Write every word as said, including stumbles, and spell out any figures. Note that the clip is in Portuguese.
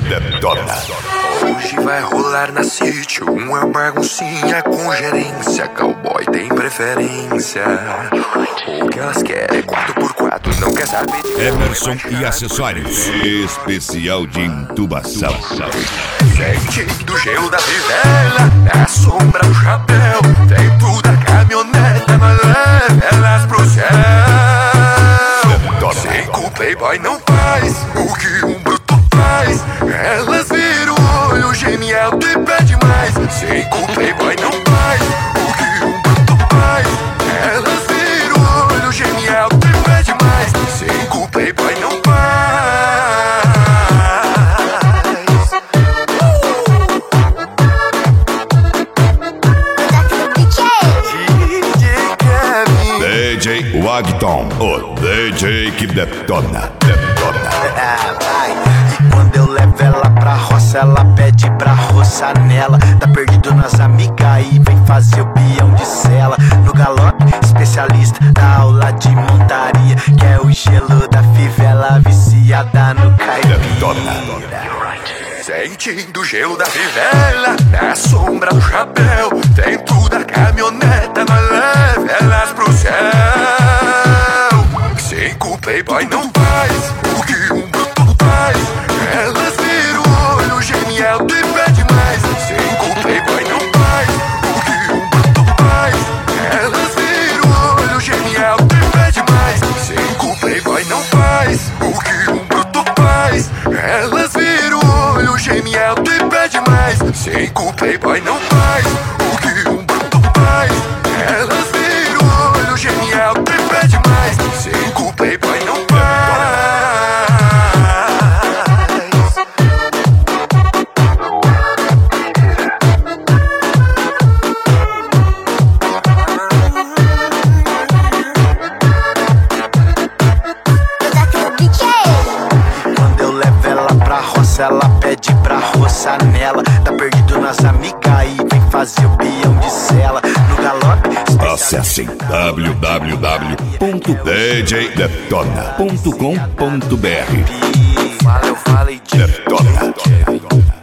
Detona. Hoje vai rolar na sítio uma baguncinha com gerência. Cowboy tem preferência. O que elas querem é quatro por quatro, não quer saber de Emerson e acessórios. Especial de intubação. Sentindo o gelo da fivela, na sombra do chapéu, dentro da caminhoneta, mas leva elas pro céu. Sem que o playboy não faz o que um bruto faz. Elas viram o olho, gemem alto e pede mais. Sem que o playboy não faz o que um bruto faz. Elas viram o olho, gemem alto e pede mais. Sem que o playboy não faz. D J Wagton, o D J que detona, detona. Ah, vai. E quando eu levo ela pra roça, ela pede pra roçar nela. Tá perdido nas amigas e vem fazer o peão de cela. No galope, especialista da aula de montaria, que é o gelo da fivela viciada no caipira. Sentindo o gelo da fivela, na sombra do chapéu, dentro da caminhoneta, mas leva elas pro céu. Sem que o playboy não faz o que um bruto faz. Elas viram o olho, gemem alto e pede mais. Sem que o playboy não faz o que um bruto faz. Elas viram o olho, gemem alto e pede mais. Sem que o playboy não faz o que um bruto faz. Elas viram o olho, gemem alto e pede mais. Sem que o playboy não faz o que um bruto faz. Elas viram o olho, gemem alto e pede mais. Sem que o playboy não faz. Quando eu levo ela pra roça, ela pede pra roçar nela. Tá perdido nas amigas e vem fazer o peão de cela. No galope, Acessem w w w ponto d j detona ponto com ponto b r. Fala, eu falei de Detona.